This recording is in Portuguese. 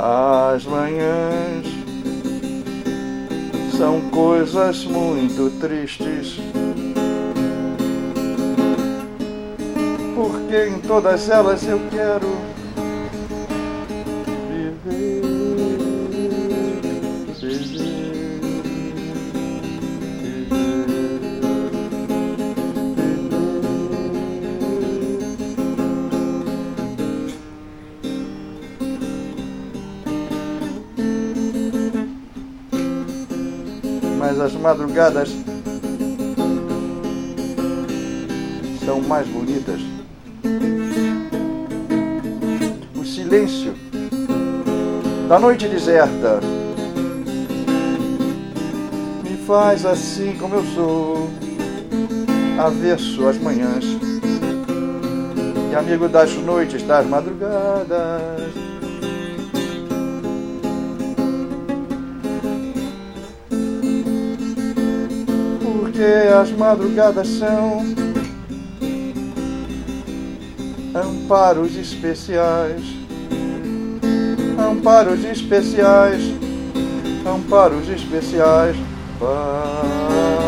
As manhãs são coisas muito tristes, porque em todas elas eu quero viver. Mas as madrugadas são mais bonitas. O silêncio da noite deserta me faz assim como eu sou, avesso às manhãs e amigo das noites, das madrugadas. Porque as madrugadas são amparos especiais, amparos especiais, amparos especiais.